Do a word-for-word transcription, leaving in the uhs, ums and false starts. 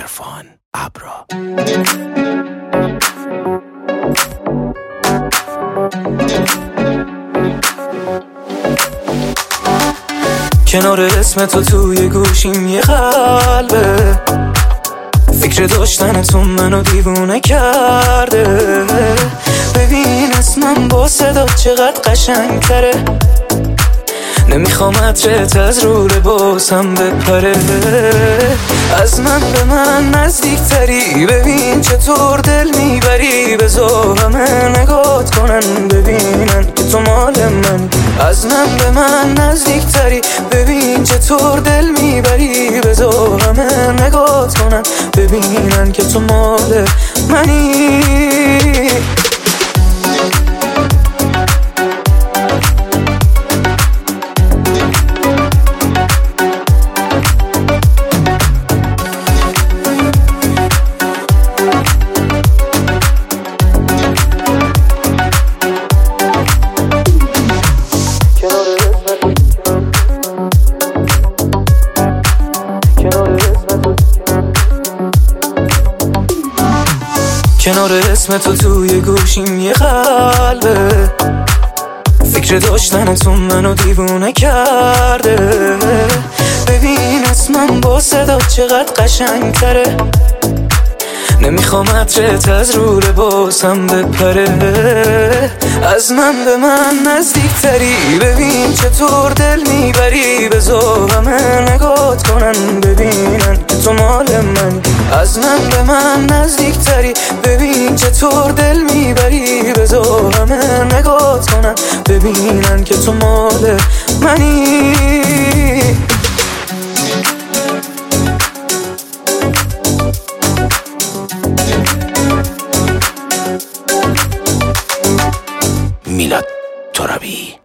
عرفان ابرا. کنار اسم تو توی گوشیم یه قلبه، فکر داشتنتون منو دیوونه کرده. ببین اسمم با صدا چقدر قشنگ تره، نمیخوام عطرت از رو لباسم بپره. از من به من نزدیک تری، ببین چطور دل میبری. بذار همه نگات کنن ببینن که تو مال من. از من به من نزدیک تری، ببین چطور دل میبری. بذار همه نگات کنن ببینن که تو مال منی. کنار اسم تو توی گوشیم یه قلبه، فکر داشتنتون منو دیوونه کرده. ببین اسمم با صدا چقدر قشنگ تره، نمیخوام عطرت از رو لباسم بپره. از من به من نزدیک تری، ببین چطور دل میبری. بذار همه نگات کنن ببینن که تو مال من. از من به من نزدیک تری، ببین چطور دل میبری. بذار همه نگات کنن ببینن که تو مال منی. میلاد ترابی.